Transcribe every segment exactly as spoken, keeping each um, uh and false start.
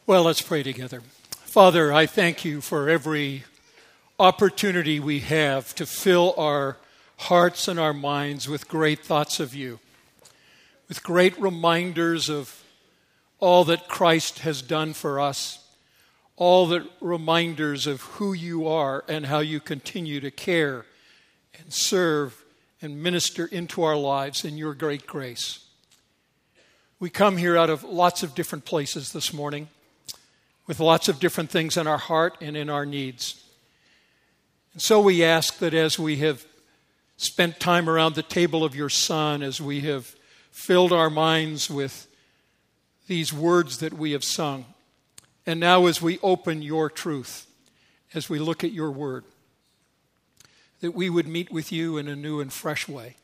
Well, let's pray together. Father, I thank you for every opportunity we have to fill our hearts and our minds with great thoughts of you, with great reminders of all that Christ has done for us, all the reminders of who you are and how you continue to care and serve and minister into our lives in your great grace. We come here out of lots of different places this morning, with lots of different things in our heart and in our needs. And so we ask that as we have spent time around the table of your Son, as we have filled our minds with these words that we have sung, and now as we open your truth, as we look at your word, that we would meet with you in a new and fresh way.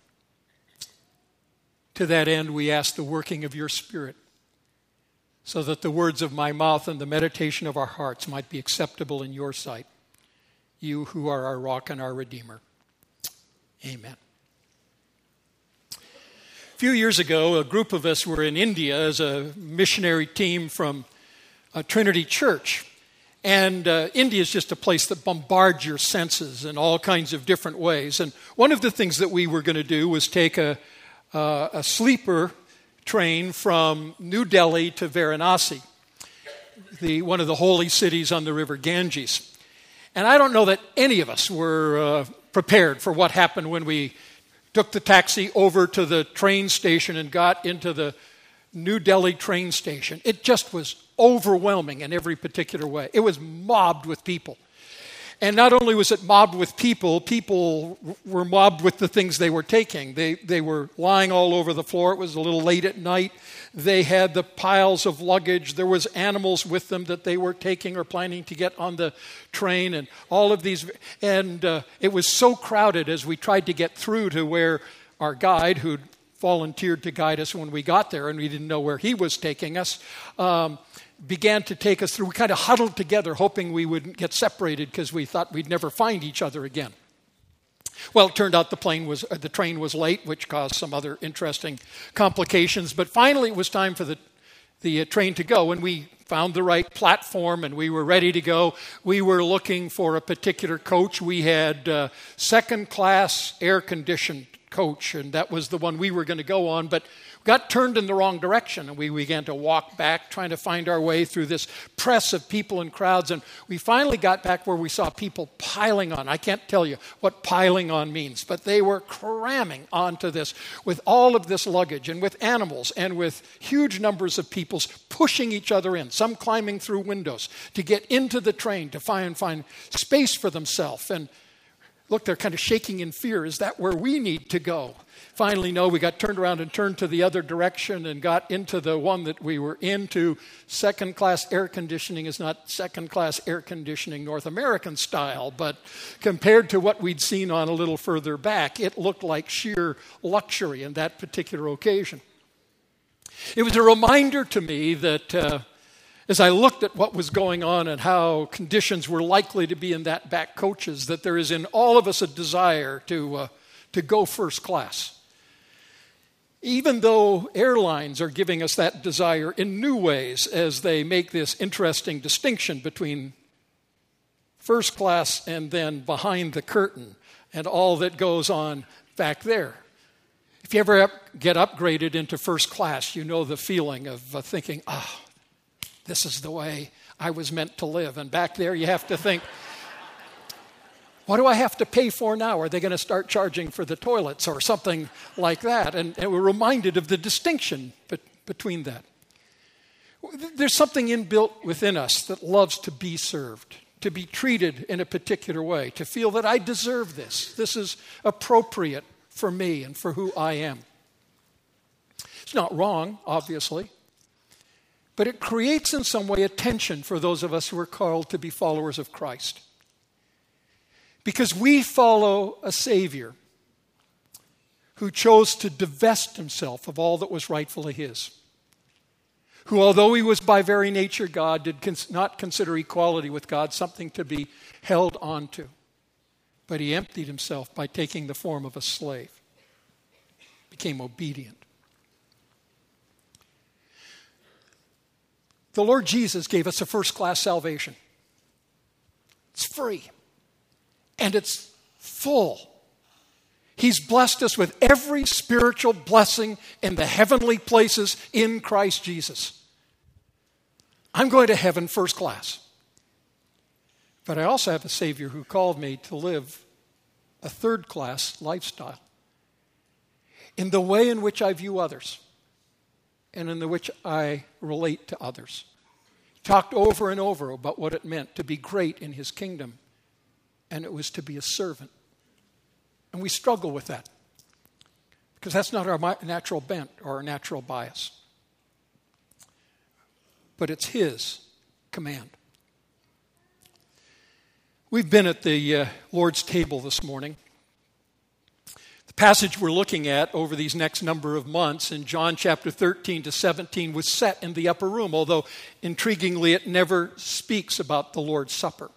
To that end, we ask the working of your Spirit, so that the words of my mouth and the meditation of our hearts might be acceptable in your sight, you who are our rock and our Redeemer. Amen. A few years ago, a group of us were in India as a missionary team from uh, Trinity Church. And uh, India is just a place that bombards your senses in all kinds of different ways. And one of the things that we were going to do was take a, uh, a sleeper train from New Delhi to Varanasi, the, one of the holy cities on the river Ganges. And I don't know that any of us were uh, prepared for what happened when we took the taxi over to the train station and got into the New Delhi train station. It just was overwhelming in every particular way. It was mobbed with people. And not only was it mobbed with people, people were mobbed with the things they were taking. They they were lying all over the floor. It was a little late at night. They had the piles of luggage. There was animals with them that they were taking or planning to get on the train, and all of these. And uh, it was so crowded as we tried to get through to where our guide, who'd volunteered to guide us when we got there, and we didn't know where he was taking us, um, began to take us through. We kind of huddled together, hoping we wouldn't get separated because we thought we'd never find each other again. Well, it turned out the plane was, uh, the train was late, which caused some other interesting complications. But finally, it was time for the the uh, train to go, and we found the right platform, and we were ready to go. We were looking for a particular coach. We had uh, second-class air-conditioned coach, and that was the one we were going to go on, but got turned in the wrong direction, and we began to walk back, trying to find our way through this press of people and crowds, and we finally got back where we saw people piling on. I can't tell you what piling on means, but they were cramming onto this with all of this luggage and with animals and with huge numbers of people pushing each other in, some climbing through windows to get into the train to find, find space for themselves. And look, they're kind of shaking in fear. Is that where we need to go? Finally, no, we got turned around and turned to the other direction and got into the one that we were into. Second-class air conditioning is not second-class air conditioning North American style, but compared to what we'd seen on a little further back, it looked like sheer luxury in that particular occasion. It was a reminder to me that uh, as I looked at what was going on and how conditions were likely to be in that back coaches, that there is in all of us a desire to uh, to go first class. Even though airlines are giving us that desire in new ways as they make this interesting distinction between first class and then behind the curtain and all that goes on back there. If you ever up, get upgraded into first class, you know the feeling of uh, thinking, ah, oh, this is the way I was meant to live. And back there you have to think, what do I have to pay for now? Are they going to start charging for the toilets or something like that? And, and we're reminded of the distinction be- between that. There's something inbuilt within us that loves to be served, to be treated in a particular way, to feel that I deserve this. This is appropriate for me and for who I am. It's not wrong, obviously, but it creates in some way a tension for those of us who are called to be followers of Christ. Because we follow a Savior who chose to divest himself of all that was rightfully his. Who, although he was by very nature God, did not consider equality with God something to be held on to. But he emptied himself by taking the form of a slave. Became obedient. The Lord Jesus gave us a first-class salvation. It's free. And it's full. He's blessed us with every spiritual blessing in the heavenly places in Christ Jesus. I'm going to heaven first class. But I also have a Savior who called me to live a third-class lifestyle in the way in which I view others and in the which I relate to others. He talked over and over about what it meant to be great in his kingdom, and it was to be a servant. And we struggle with that because that's not our natural bent or our natural bias. But it's his command. We've been at the uh, Lord's table this morning. The passage we're looking at over these next number of months in John chapter thirteen to seventeen was set in the upper room, although intriguingly it never speaks about the Lord's Supper.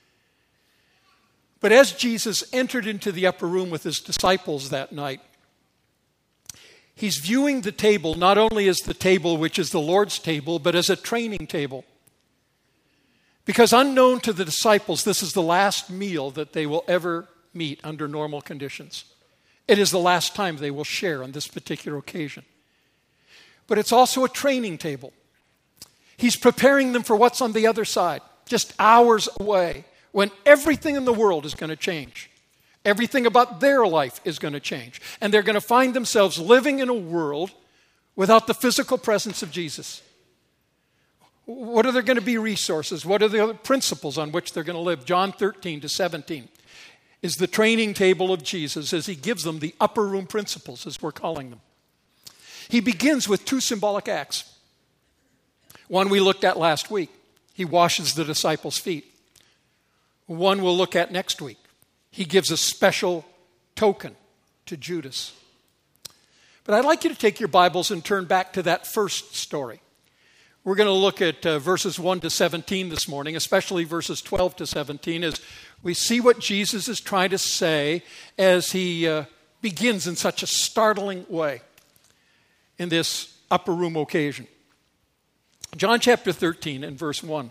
But as Jesus entered into the upper room with his disciples that night, he's viewing the table not only as the table which is the Lord's table, but as a training table. Because unknown to the disciples, this is the last meal that they will ever meet under normal conditions. It is the last time they will share on this particular occasion. But it's also a training table. He's preparing them for what's on the other side, just hours away, when everything in the world is going to change. Everything about their life is going to change. And they're going to find themselves living in a world without the physical presence of Jesus. What are there going to be resources? What are the other principles on which they're going to live? John thirteen to seventeen is the training table of Jesus as he gives them the upper room principles, as we're calling them. He begins with two symbolic acts. One we looked at last week. He washes the disciples' feet. One we'll look at next week. He gives a special token to Judas. But I'd like you to take your Bibles and turn back to that first story. We're going to look at uh, verses one to seventeen this morning, especially verses twelve to seventeen, as we see what Jesus is trying to say as he uh, begins in such a startling way in this upper room occasion. John chapter thirteen and verse one.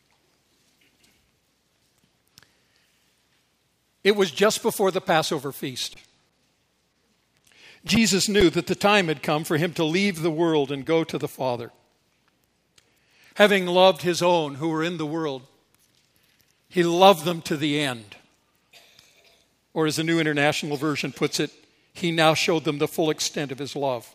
It was just before the Passover feast. Jesus knew that the time had come for him to leave the world and go to the Father. Having loved his own who were in the world, he loved them to the end. Or as the New International Version puts it, he now showed them the full extent of his love.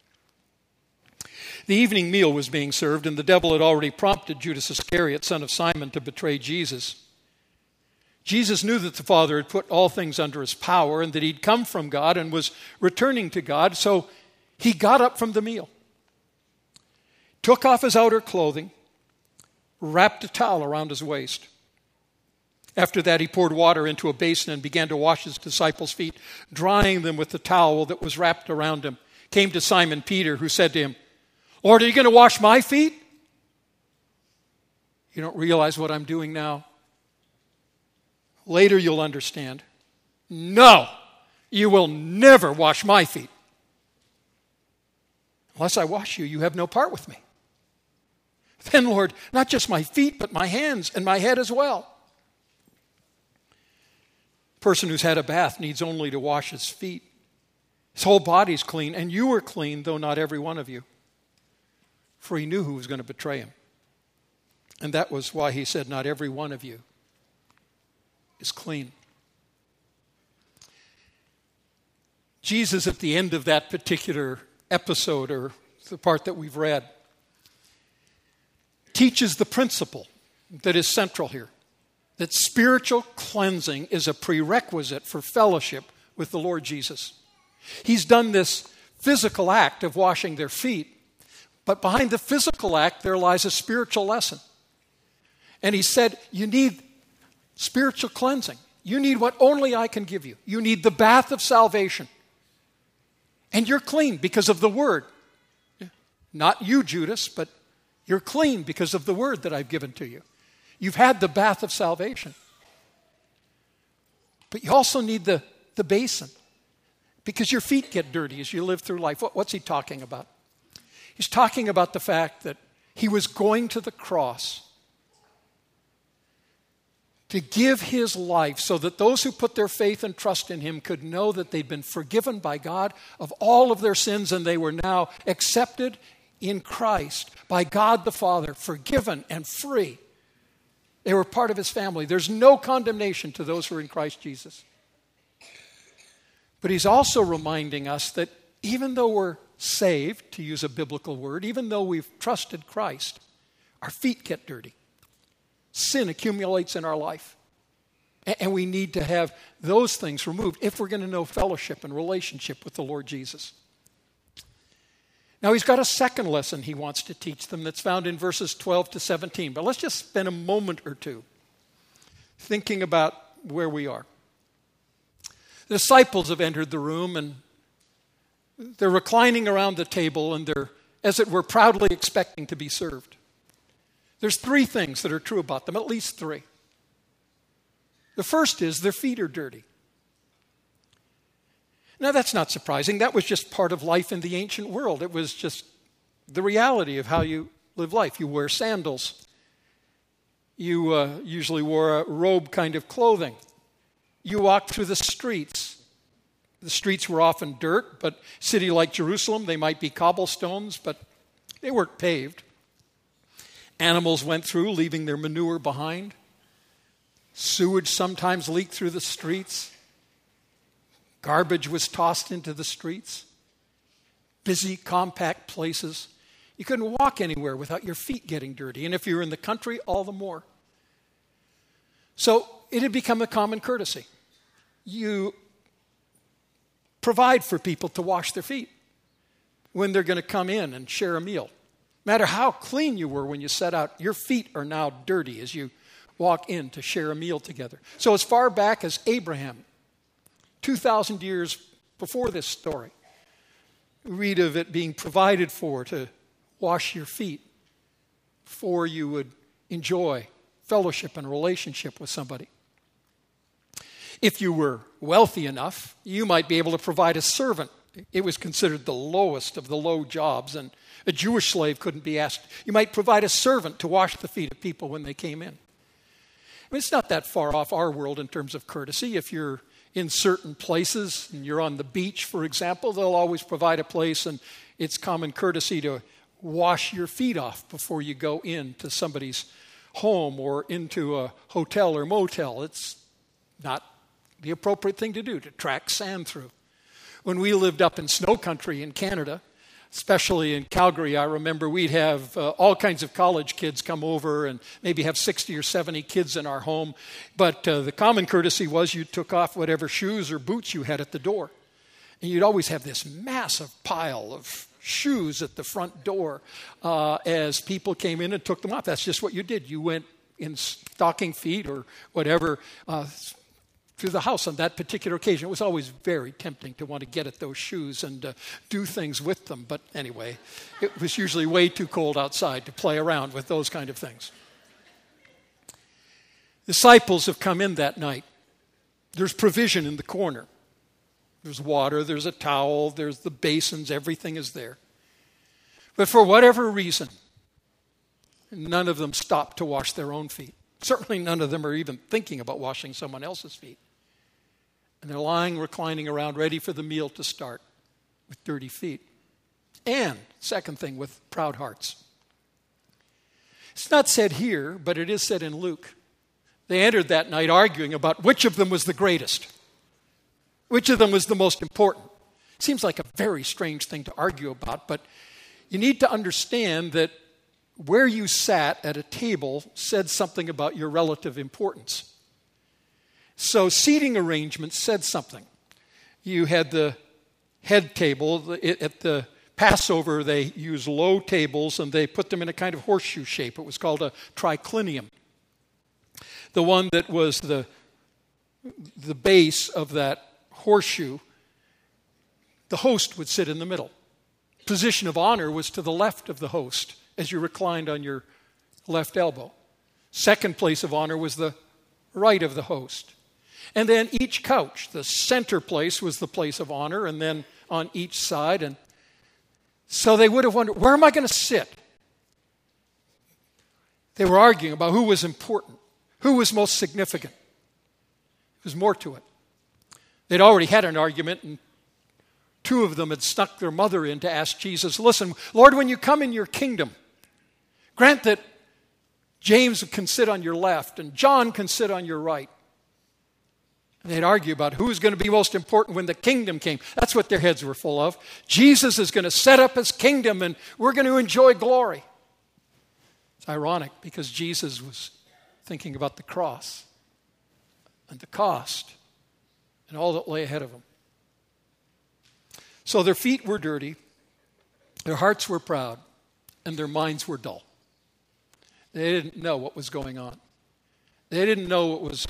The evening meal was being served, and the devil had already prompted Judas Iscariot, son of Simon, to betray Jesus. Jesus knew that the Father had put all things under his power and that he'd come from God and was returning to God, so he got up from the meal, took off his outer clothing, wrapped a towel around his waist. After that, he poured water into a basin and began to wash his disciples' feet, drying them with the towel that was wrapped around him. Came to Simon Peter, who said to him, "Lord, are you going to wash my feet?" You don't realize what I'm doing now? Later you'll understand. No, you will never wash my feet. Unless I wash you, you have no part with me. Then, Lord, not just my feet, but my hands and my head as well. A person who's had a bath needs only to wash his feet. His whole body's clean, and you are clean, though not every one of you. For he knew who was going to betray him. And that was why he said, not every one of you is clean. Jesus, at the end of that particular episode, or the part that we've read, teaches the principle that is central here, that spiritual cleansing is a prerequisite for fellowship with the Lord Jesus. He's done this physical act of washing their feet, but behind the physical act there lies a spiritual lesson. And he said, you need spiritual cleansing. You need what only I can give you. You need the bath of salvation. And you're clean because of the word. Not you, Judas, but you're clean because of the word that I've given to you. You've had the bath of salvation. But you also need the, the basin because your feet get dirty as you live through life. What, what's he talking about? He's talking about the fact that He was going to the cross to give his life so that those who put their faith and trust in him could know that they'd been forgiven by God of all of their sins, and they were now accepted in Christ by God the Father, forgiven and free. They were part of his family. There's no condemnation to those who are in Christ Jesus. But he's also reminding us that even though we're saved, to use a biblical word, even though we've trusted Christ, our feet get dirty. Sin accumulates in our life. And we need to have those things removed if we're going to know fellowship and relationship with the Lord Jesus. Now, he's got a second lesson he wants to teach them that's found in verses twelve to seventeen. But let's just spend a moment or two thinking about where we are. The disciples have entered the room, and they're reclining around the table, and they're, as it were, proudly expecting to be served. There's three things that are true about them, at least three. The first is their feet are dirty. Now, that's not surprising. That was just part of life in the ancient world. It was just the reality of how you live life. You wear sandals. You uh, usually wore a robe kind of clothing. You walked through the streets. The streets were often dirt, but a city like Jerusalem, they might be cobblestones, but they weren't paved. Animals went through, leaving their manure behind. Sewage sometimes leaked through the streets. Garbage was tossed into the streets. Busy, compact places. You couldn't walk anywhere without your feet getting dirty. And if you were in the country, all the more. So it had become a common courtesy. You provide for people to wash their feet when they're going to come in and share a meal. No matter how clean you were when you set out, your feet are now dirty as you walk in to share a meal together. So as far back as Abraham, two thousand years before this story, we read of it being provided for to wash your feet before you would enjoy fellowship and relationship with somebody. If you were wealthy enough, you might be able to provide a servant. It was considered the lowest of the low jobs, and a Jewish slave couldn't be asked. You might provide a servant to wash the feet of people when they came in. I mean, it's not that far off our world in terms of courtesy. If you're in certain places and you're on the beach, for example, they'll always provide a place, and it's common courtesy to wash your feet off before you go into somebody's home or into a hotel or motel. It's not the appropriate thing to do, to track sand through. When we lived up in snow country in Canada, especially in Calgary, I remember we'd have uh, all kinds of college kids come over and maybe have sixty or seventy kids in our home. But uh, the common courtesy was you took off whatever shoes or boots you had at the door. And you'd always have this massive pile of shoes at the front door uh, as people came in and took them off. That's just what you did. You went in stocking feet or whatever uh, through the house on that particular occasion. It was always very tempting to want to get at those shoes and uh, do things with them. But anyway, it was usually way too cold outside to play around with those kind of things. Disciples have come in that night. There's provision in the corner. There's water, there's a towel, there's the basins, everything is there. But for whatever reason, none of them stopped to wash their own feet. Certainly none of them are even thinking about washing someone else's feet. And they're lying, reclining around, ready for the meal to start with dirty feet. And, second thing, with proud hearts. It's not said here, but it is said in Luke. They entered that night arguing about which of them was the greatest. Which of them was the most important? Seems like a very strange thing to argue about, but you need to understand that where you sat at a table said something about your relative importance. So seating arrangements said something. You had the head table. At the Passover, they used low tables, and they put them in a kind of horseshoe shape. It was called a triclinium. The one that was the, the base of that horseshoe, the host would sit in the middle. Position of honor was to the left of the host as you reclined on your left elbow. Second place of honor was the right of the host. And then each couch, the center place was the place of honor, and then on each side. And so they would have wondered, where am I going to sit? They were arguing about who was important, who was most significant. There was more to it. They'd already had an argument, and two of them had snuck their mother in to ask Jesus, listen, Lord, when you come in your kingdom, grant that James can sit on your left and John can sit on your right. And they'd argue about who was going to be most important when the kingdom came. That's what their heads were full of. Jesus is going to set up his kingdom and we're going to enjoy glory. It's ironic because Jesus was thinking about the cross and the cost and all that lay ahead of him. So their feet were dirty, their hearts were proud, and their minds were dull. They didn't know what was going on. They didn't know what was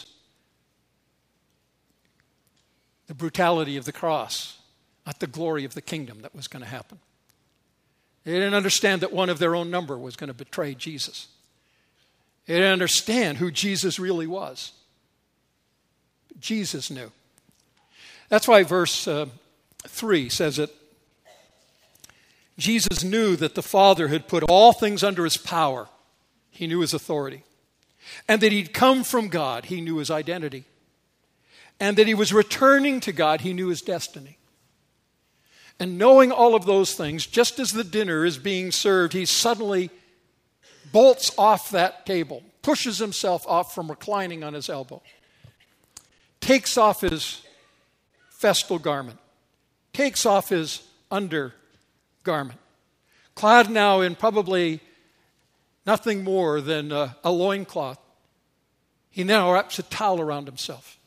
the brutality of the cross, not the glory of the kingdom that was going to happen. They didn't understand that one of their own number was going to betray Jesus. They didn't understand who Jesus really was. But Jesus knew. That's why verse uh, three says it. Jesus knew that the Father had put all things under his power. He knew his authority. And that he'd come from God. He knew his identity. And that he was returning to God. He knew his destiny. And knowing all of those things, just as the dinner is being served, he suddenly bolts off that table, pushes himself off from reclining on his elbow, takes off his festal garment, takes off his undergarment, clad now in probably nothing more than a, a loincloth. He now wraps a towel around himself,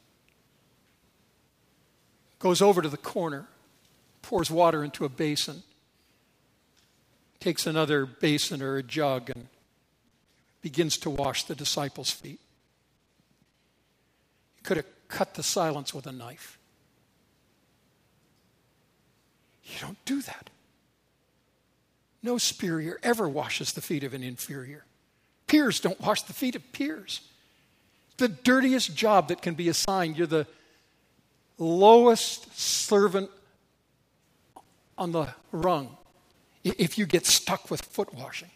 goes over to the corner, pours water into a basin, takes another basin or a jug and begins to wash the disciples' feet. He could have cut the silence with a knife. You don't do that. No superior ever washes the feet of an inferior. Peers don't wash the feet of peers. The dirtiest job that can be assigned. You're the lowest servant on the rung if you get stuck with foot washing.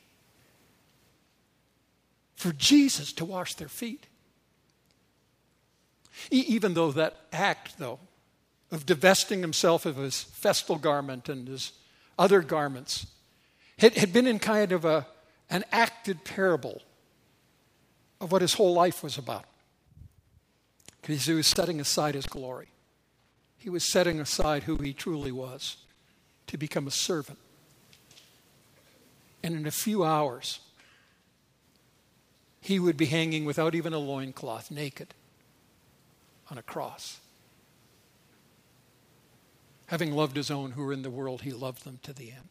For Jesus to wash their feet. Even though that act, though, of divesting himself of his festal garment and his other garments had, had been in kind of a, an acted parable of what his whole life was about. Because he was setting aside his glory. He was setting aside who he truly was to become a servant. And in a few hours, he would be hanging without even a loincloth, naked, on a cross. Having loved his own who were in the world, he loved them to the end.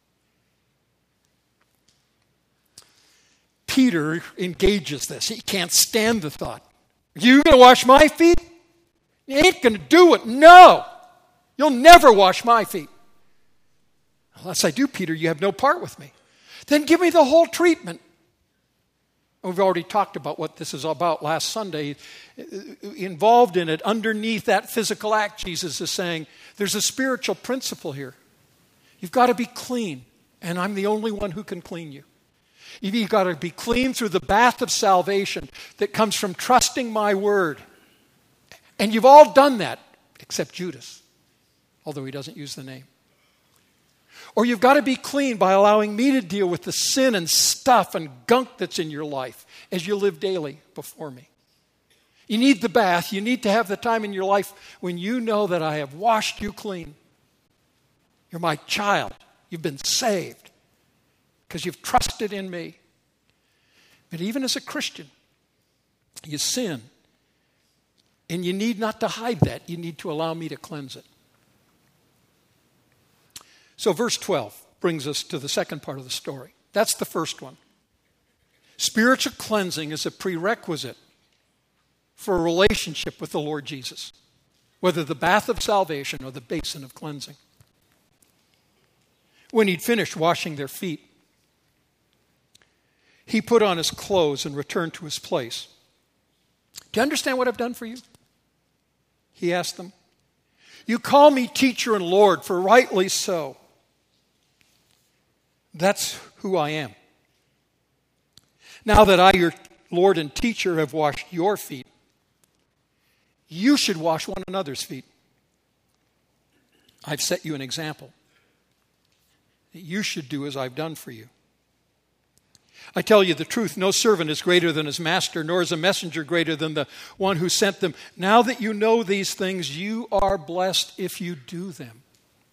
Peter engages this. He can't stand the thought. Are you going to wash my feet? You ain't going to do it. No. You'll never wash my feet. Unless I do, Peter, you have no part with me. Then give me the whole treatment. We've already talked about what this is about last Sunday. Involved in it, underneath that physical act, Jesus is saying, there's a spiritual principle here. You've got to be clean, and I'm the only one who can clean you. You've got to be clean through the bath of salvation that comes from trusting my word. And you've all done that, except Judas, although he doesn't use the name. Or you've got to be clean by allowing me to deal with the sin and stuff and gunk that's in your life as you live daily before me. You need the bath. You need to have the time in your life when you know that I have washed you clean. You're my child. You've been saved because you've trusted in me. But even as a Christian, you sin. And you need not to hide that. You need to allow me to cleanse it. So verse twelve brings us to the second part of the story. That's the first one. Spiritual cleansing is a prerequisite for a relationship with the Lord Jesus, whether the bath of salvation or the basin of cleansing. When he'd finished washing their feet, he put on his clothes and returned to his place. Do you understand what I've done for you? He asked them. You call me teacher and Lord, for rightly so. That's who I am. Now that I, your Lord and teacher, have washed your feet, you should wash one another's feet. I've set you an example that you should do as I've done for you. I tell you the truth, no servant is greater than his master, nor is a messenger greater than the one who sent them. Now that you know these things, you are blessed if you do them.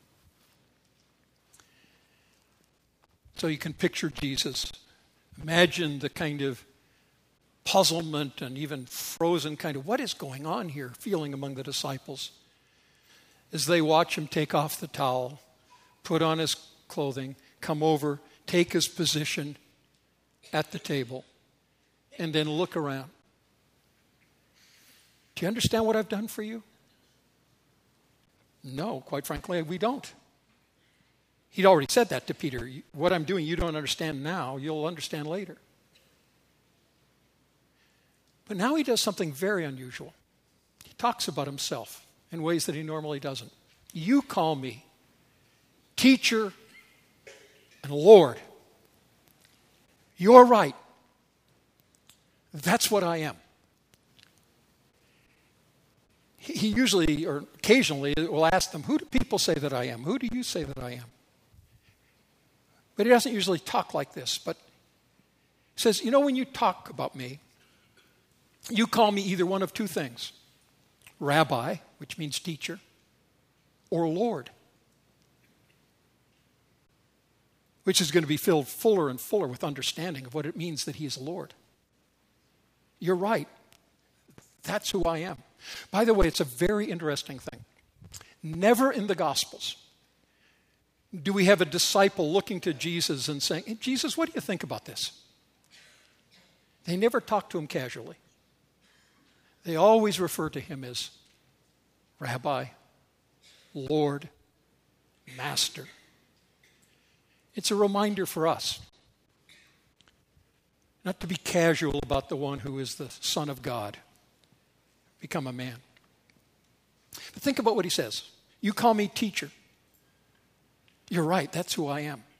So you can picture Jesus. Imagine the kind of puzzlement and even frozen kind of, what is going on here, feeling among the disciples as they watch him take off the towel, put on his clothing, come over, take his position at the table, and then look around. Do you understand what I've done for you? No, quite frankly, we don't. He'd already said that to Peter. What I'm doing, you don't understand now. You'll understand later. But now he does something very unusual. He talks about himself in ways that he normally doesn't. You call me teacher and Lord. You're right. That's what I am. He usually, or occasionally, will ask them, who do people say that I am? Who do you say that I am? But he doesn't usually talk like this. But he says, you know, when you talk about me, you call me either one of two things. Rabbi, which means teacher, or Lord, which is going to be filled fuller and fuller with understanding of what it means that he is Lord. You're right. That's who I am. By the way, it's a very interesting thing. Never in the Gospels do we have a disciple looking to Jesus and saying, hey, Jesus, what do you think about this? They never talk to him casually. They always refer to him as Rabbi, Lord, Master. It's a reminder for us not to be casual about the one who is the Son of God, become a man. But think about what he says. You call me teacher. You're right, that's who I am.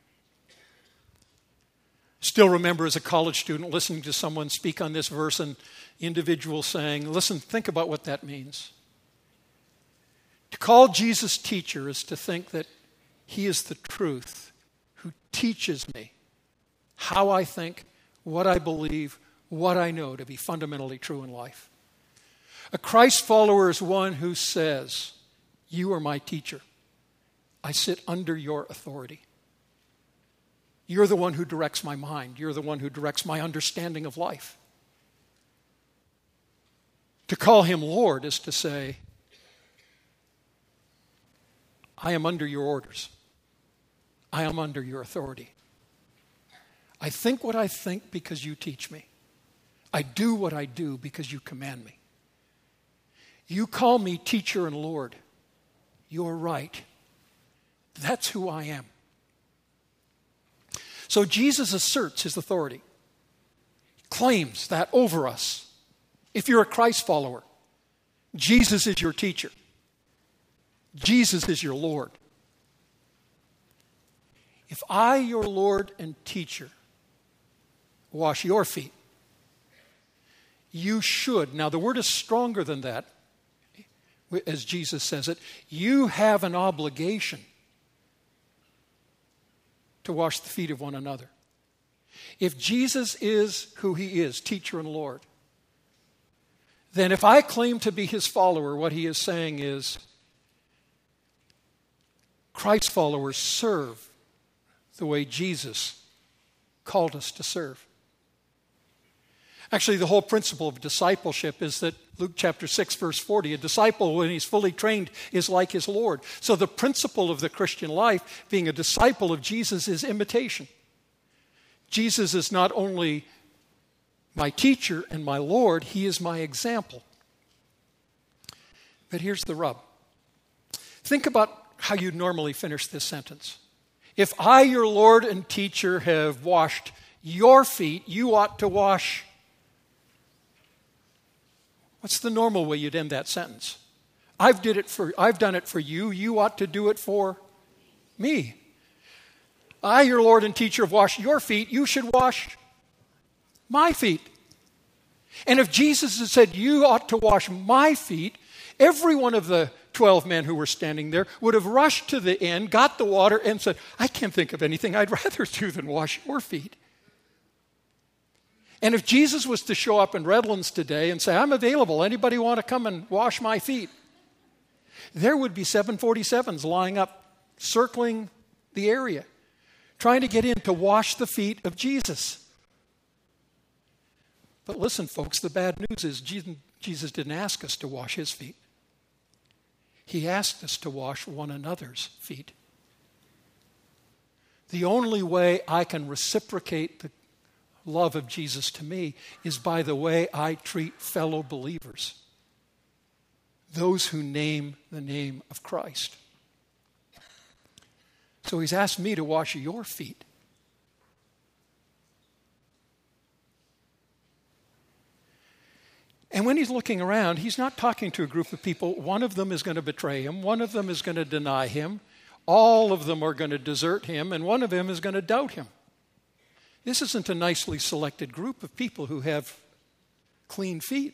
Still remember as a college student listening to someone speak on this verse and individual saying, listen, think about what that means. To call Jesus teacher is to think that he is the truth who teaches me how I think, what I believe, what I know to be fundamentally true in life. A Christ follower is one who says, you are my teacher. I sit under your authority. You're the one who directs my mind. You're the one who directs my understanding of life. To call him Lord is to say, I am under your orders. I am under your authority. I think what I think because you teach me. I do what I do because you command me. You call me teacher and Lord. You're right. That's who I am. So Jesus asserts his authority. He claims that over us. If you're a Christ follower, Jesus is your teacher. Jesus is your Lord. If I, your Lord and teacher, wash your feet, you should. Now the word is stronger than that, as Jesus says it. You have an obligation to wash the feet of one another. If Jesus is who he is, teacher and Lord, then if I claim to be his follower, what he is saying is, Christ followers serve the way Jesus called us to serve. Actually, the whole principle of discipleship is that Luke chapter six, verse forty, a disciple, when he's fully trained, is like his Lord. So the principle of the Christian life, being a disciple of Jesus, is imitation. Jesus is not only my teacher and my Lord, he is my example. But here's the rub. Think about how you'd normally finish this sentence. If I, your Lord and teacher, have washed your feet, you ought to wash. What's the normal way you'd end that sentence? I've did it for I've done it for you, you ought to do it for me. I, your Lord and teacher, have washed your feet, you should wash My feet. And if Jesus had said, you ought to wash my feet, every one of the twelve men who were standing there would have rushed to the end, got the water, and said, I can't think of anything I'd rather do than wash your feet. And if Jesus was to show up in Redlands today and say, I'm available, anybody want to come and wash my feet? There would be seven forty-sevens lying up, circling the area, trying to get in to wash the feet of Jesus. But listen, folks, the bad news is Jesus didn't ask us to wash his feet. He asked us to wash one another's feet. The only way I can reciprocate the love of Jesus to me is by the way I treat fellow believers, those who name the name of Christ. So he's asked me to wash your feet. And when he's looking around, he's not talking to a group of people. One of them is going to betray him. One of them is going to deny him. All of them are going to desert him. And one of them is going to doubt him. This isn't a nicely selected group of people who have clean feet.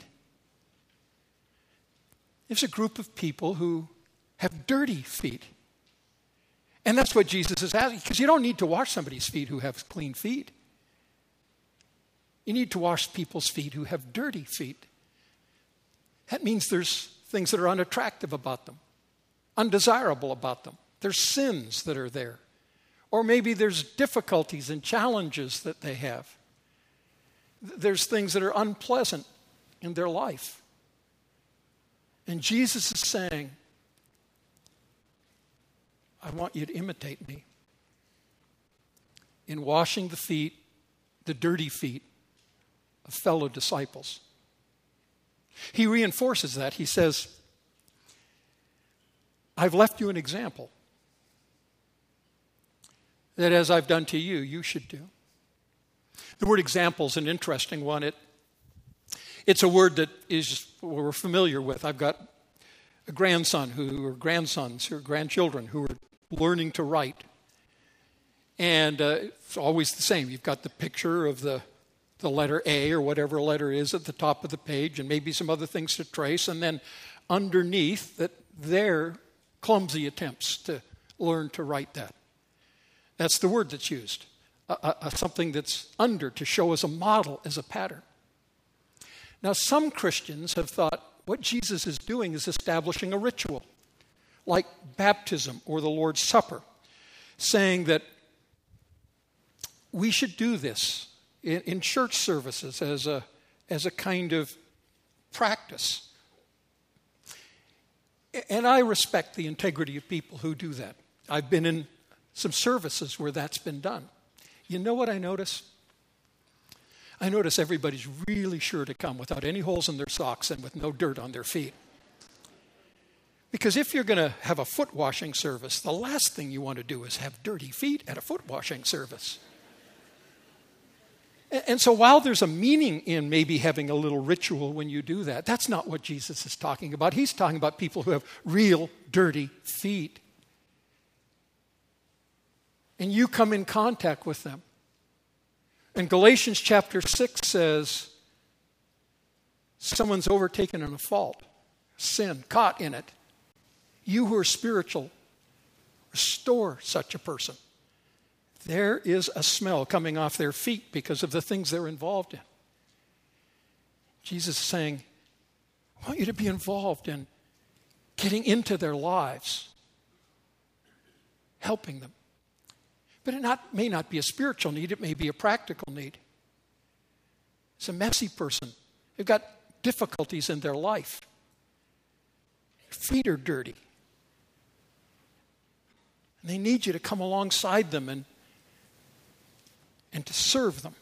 It's a group of people who have dirty feet. And that's what Jesus is asking, because you don't need to wash somebody's feet who have clean feet. You need to wash people's feet who have dirty feet. That means there's things that are unattractive about them, undesirable about them. There's sins that are there. Or maybe there's difficulties and challenges that they have. There's things that are unpleasant in their life. And Jesus is saying, I want you to imitate me in washing the feet, the dirty feet of fellow disciples. He reinforces that. He says, I've left you an example that as I've done to you, you should do. The word example is an interesting one. It, it's a word that is we're familiar with. I've got a grandson who, or grandsons, or grandchildren who are learning to write. And uh, it's always the same. You've got the picture of the, the letter A or whatever letter is at the top of the page and maybe some other things to trace. And then underneath that, their clumsy attempts to learn to write that. That's the word that's used. A, a, something that's under to show as a model, as a pattern. Now, some Christians have thought what Jesus is doing is establishing a ritual, like baptism or the Lord's Supper, saying that we should do this in, in church services as a, as a kind of practice. And I respect the integrity of people who do that. I've been in some services where that's been done. You know what I notice? I notice everybody's really sure to come without any holes in their socks and with no dirt on their feet. Because if you're going to have a foot washing service, the last thing you want to do is have dirty feet at a foot washing service. And so while there's a meaning in maybe having a little ritual when you do that, that's not what Jesus is talking about. He's talking about people who have real dirty feet. And you come in contact with them. And Galatians chapter six says, someone's overtaken in a fault, sin, caught in it. You who are spiritual, restore such a person. There is a smell coming off their feet because of the things they're involved in. Jesus is saying, I want you to be involved in getting into their lives, helping them. But it not, may not be a spiritual need, it may be a practical need. It's a messy person. They've got difficulties in their life. Their feet are dirty. And they need you to come alongside them and, and to serve them.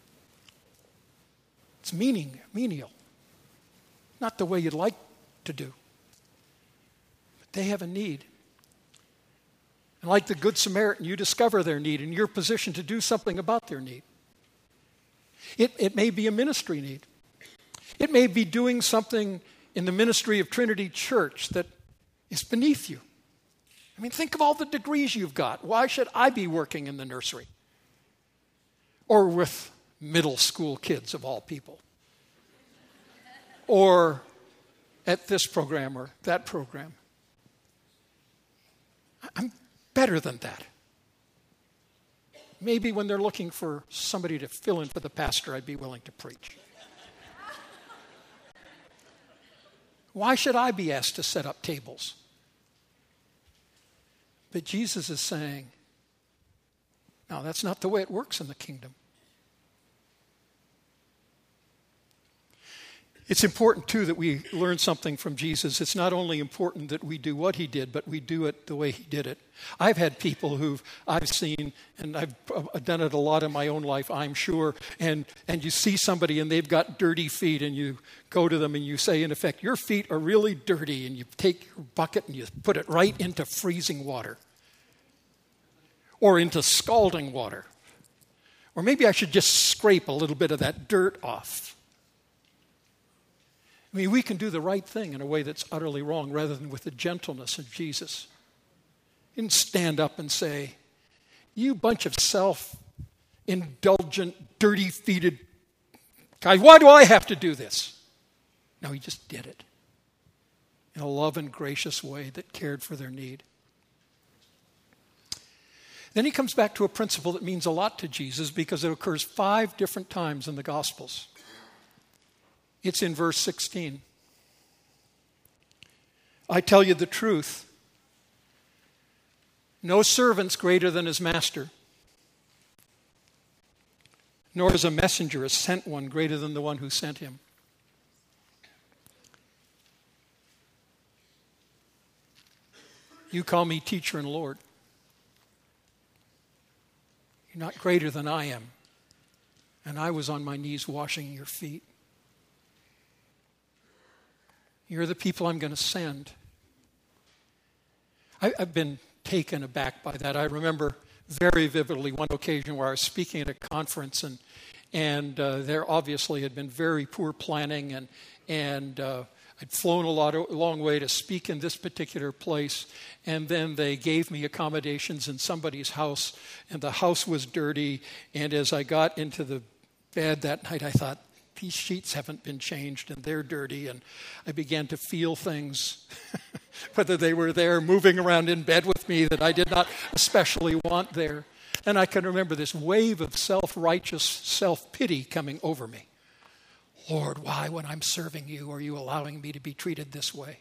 It's meaning, menial. Not the way you'd like to do. But they have a need. And like the Good Samaritan, you discover their need and you're positioned to do something about their need. It, it may be a ministry need. It may be doing something in the ministry of Trinity Church that is beneath you. I mean, think of all the degrees you've got. Why should I be working in the nursery? Or with middle school kids of all people. Or at this program or that program. I'm better than that. Maybe when they're looking for somebody to fill in for the pastor, I'd be willing to preach. Why should I be asked to set up tables? But Jesus is saying, no, that's not the way it works in the kingdom. It's important, too, that we learn something from Jesus. It's not only important that we do what he did, but we do it the way he did it. I've had people who I've seen, and I've done it a lot in my own life, I'm sure, and, and you see somebody and they've got dirty feet, and you go to them and you say, in effect, your feet are really dirty, and you take your bucket and you put it right into freezing water or into scalding water. Or maybe I should just scrape a little bit of that dirt off. I mean, we can do the right thing in a way that's utterly wrong rather than with the gentleness of Jesus. He didn't stand up and say, you bunch of self-indulgent, dirty-feeted guys, why do I have to do this? No, he just did it in a love and gracious way that cared for their need. Then he comes back to a principle that means a lot to Jesus because it occurs five different times in the Gospels. It's in verse sixteen. I tell you the truth. No servant's greater than his master, nor is a messenger, a sent one, greater than the one who sent him. You call me teacher and Lord. You're not greater than I am. And I was on my knees washing your feet. You're the people I'm going to send. I, I've been taken aback by that. I remember very vividly one occasion where I was speaking at a conference, and and uh, there obviously had been very poor planning, and and uh, I'd flown a lot, a long way to speak in this particular place, and then they gave me accommodations in somebody's house, and the house was dirty. And as I got into the bed that night, I thought, these sheets haven't been changed and they're dirty. And I began to feel things, whether they were there moving around in bed with me that I did not especially want there. And I can remember this wave of self-righteous self-pity coming over me. Lord, why, when I'm serving you, are you allowing me to be treated this way?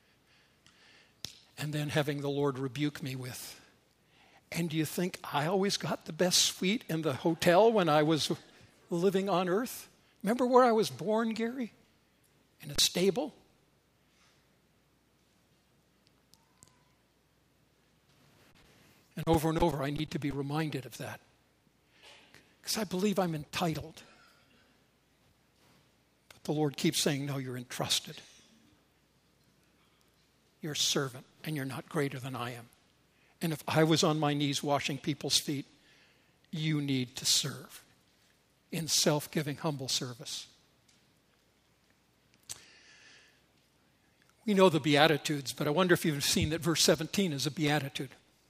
And then having the Lord rebuke me with, and do you think I always got the best suite in the hotel when I was living on earth? Remember where I was born, Gary? In a stable? And over and over, I need to be reminded of that. Because I believe I'm entitled. But the Lord keeps saying, no, you're entrusted. You're a servant, and you're not greater than I am. And if I was on my knees washing people's feet, you need to serve in self-giving, humble service. We know the Beatitudes, but I wonder if you've seen that verse seventeen is a beatitude.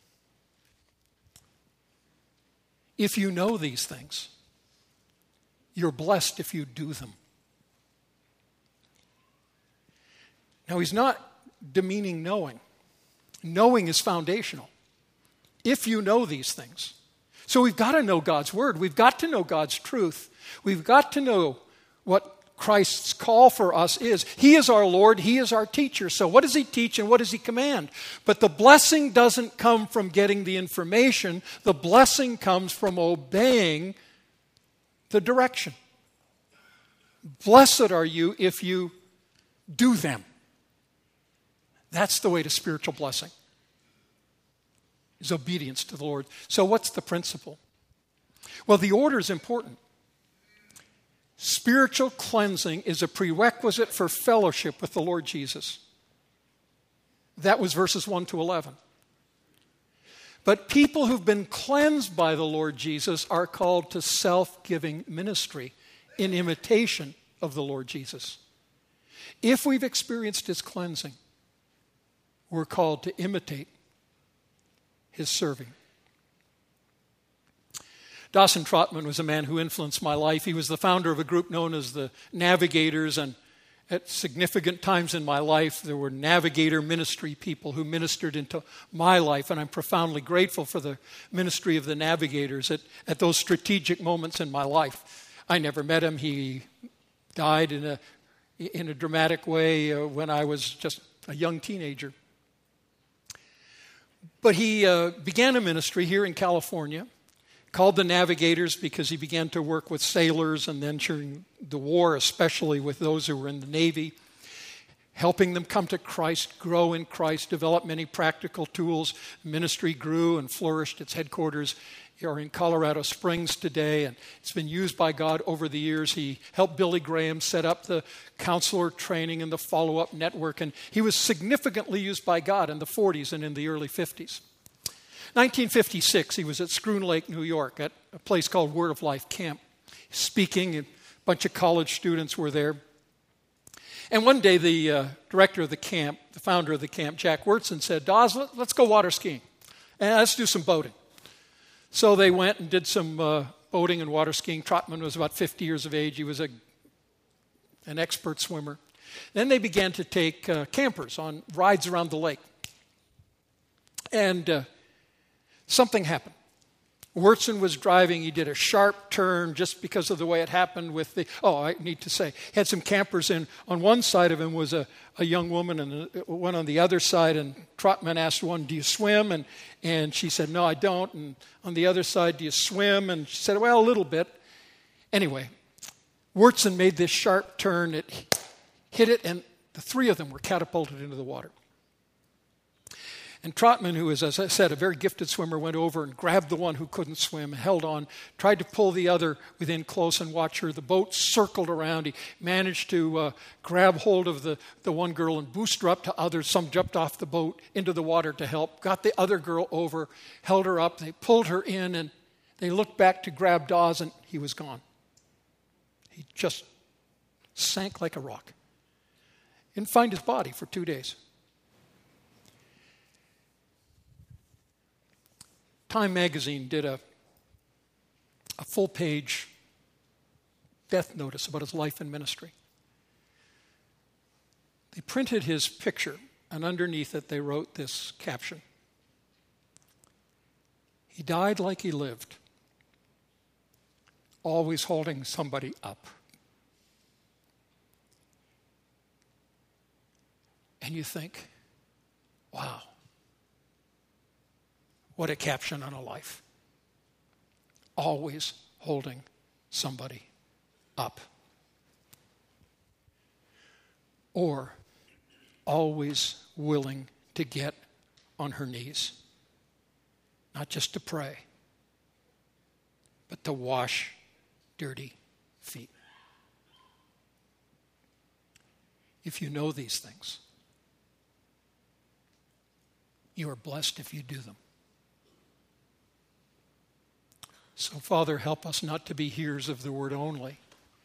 If you know these things, you're blessed if you do them. Now, he's not demeaning knowing. Knowing is foundational. If you know these things. So we've got to know God's word. We've got to know God's truth. We've got to know what Christ's call for us is. He is our Lord. He is our teacher. So what does he teach and what does he command? But the blessing doesn't come from getting the information. The blessing comes from obeying the direction. Blessed are you if you do them. That's the way to spiritual blessing. Is obedience to the Lord. So what's the principle? Well, the order is important. Spiritual cleansing is a prerequisite for fellowship with the Lord Jesus. That was verses one to eleven. But people who've been cleansed by the Lord Jesus are called to self-giving ministry in imitation of the Lord Jesus. If we've experienced his cleansing, we're called to imitate his serving. Dawson Trotman was a man who influenced my life. He was the founder of a group known as the Navigators, and at significant times in my life, there were Navigator ministry people who ministered into my life, and I'm profoundly grateful for the ministry of the Navigators at, at those strategic moments in my life. I never met him. He died in a, in a dramatic way uh, when I was just a young teenager. But he uh, began a ministry here in California called the Navigators because he began to work with sailors, and then during the war, especially with those who were in the Navy, helping them come to Christ, grow in Christ, develop many practical tools. The ministry grew and flourished. Its headquarters are in Colorado Springs today, and it's been used by God over the years. He helped Billy Graham set up the counselor training and the follow-up network, and he was significantly used by God in the forties and in the early fifties. nineteen fifty-six, he was at Schroon Lake, New York, at a place called Word of Life Camp, speaking. A bunch of college students were there. And one day, the uh, director of the camp, the founder of the camp, Jack Wyrtzen, said, Dawes, let, let's go water skiing, and let's do some boating. So they went and did some uh, boating and water skiing. Trotman was about fifty years of age. He was a, an expert swimmer. Then they began to take uh, campers on rides around the lake. And uh, something happened. Wyrtzen was driving. He did a sharp turn just because of the way it happened with the, oh, I need to say, he had some campers in. On one side of him was a, a young woman, and one on the other side, and Trotman asked one, do you swim? And, and she said, no, I don't. And on the other side, do you swim? And she said, well, a little bit. Anyway, Wyrtzen made this sharp turn. It hit it, and the three of them were catapulted into the water. And Trotman, who is, as I said, a very gifted swimmer, went over and grabbed the one who couldn't swim, held on, tried to pull the other within close and watch her. The boat circled around. He managed to uh, grab hold of the, the one girl and boost her up to others. Some jumped off the boat into the water to help, got the other girl over, held her up. They pulled her in, and they looked back to grab Dawes, and he was gone. He just sank like a rock. Didn't find his body for two days. Time magazine did a, a full-page death notice about his life and ministry. They printed his picture, and underneath it they wrote this caption: he died like he lived, always holding somebody up. And you think, wow. What a caption on a life. Always holding somebody up. Or always willing to get on her knees. Not just to pray, but to wash dirty feet. If you know these things, you are blessed if you do them. So, Father, help us not to be hearers of the word only,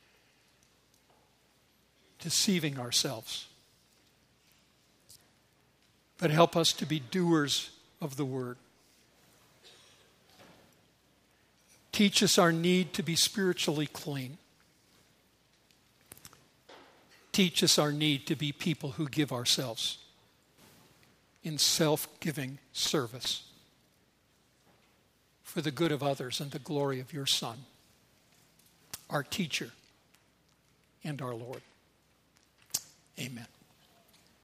deceiving ourselves, but help us to be doers of the word. Teach us our need to be spiritually clean. Teach us our need to be people who give ourselves in self-giving service for the good of others and the glory of your Son, our teacher and our Lord. Amen.